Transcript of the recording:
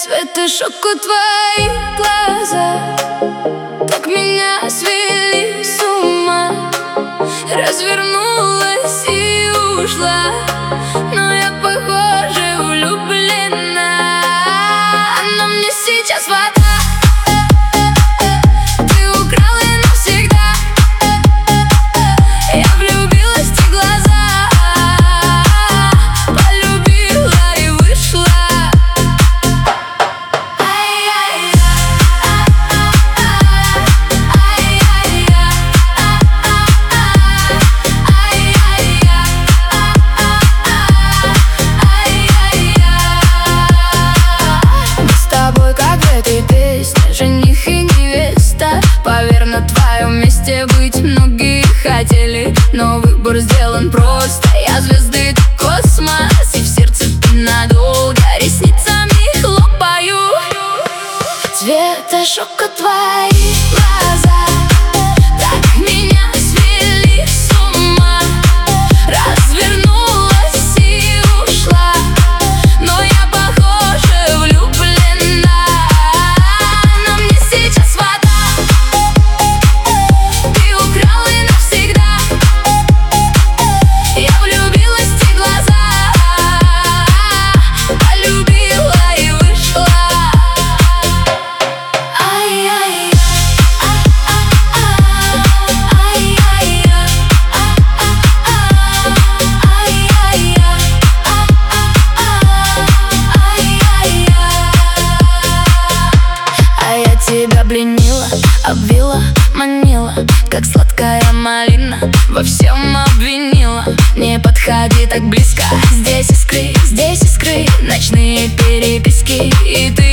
Цвета шоку твои глаза так меня свели с ума. Развернулась и ушла, но я, похоже, влюблена. Она мне сейчас вода. Ты украл ее навсегда. Я влюбилась в те глаза, полюбила и вышла. Жених и невеста, поверь, на твоем месте быть многие хотели, но выбор сделан просто. Я звезды, ты космос, и в сердце ты надолго. Ресницами хлопаю. Цвета шока твои глаза так меня свели с ума. Развернулась и ушла, но я, похоже, влюблена. Она мне сейчас вода. Ты украл и навсегда. Я влюбилась в те глаза, полюбила и вышла. Тебя пленила, обвила, манила, как сладкая малина, во всем обвинила. Не подходи так близко, здесь искры, ночные переписки, и ты